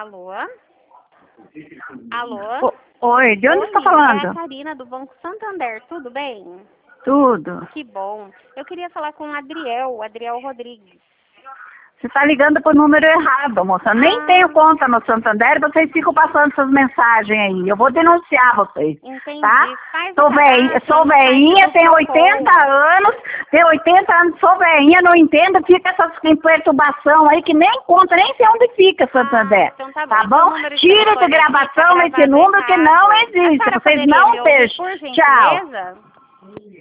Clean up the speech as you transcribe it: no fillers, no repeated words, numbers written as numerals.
Alô? Alô? Oi, de onde você está falando? É a Karina do Banco Santander, tudo bem? Tudo. Que bom. Eu queria falar com o Adriel Rodrigues. Você está ligando para o número errado, moça. Nem tenho conta no Santander, vocês ficam passando essas mensagens aí. Eu vou denunciar vocês. Entendi. Tá? Faz Sou o cadastro sou no site veinha, do tenho Procon. 80 anos, sou veinha, não entendo, fica essas perturbação aí que nem conta, nem sei onde fica Santander. Então tá bom. Tá Esse bom? número de Tira de telefone aqui tá gravação esse gravado número que errado. não A existe. senhora Vocês poderia não me ouvir, deixam. por Tchau. gentileza?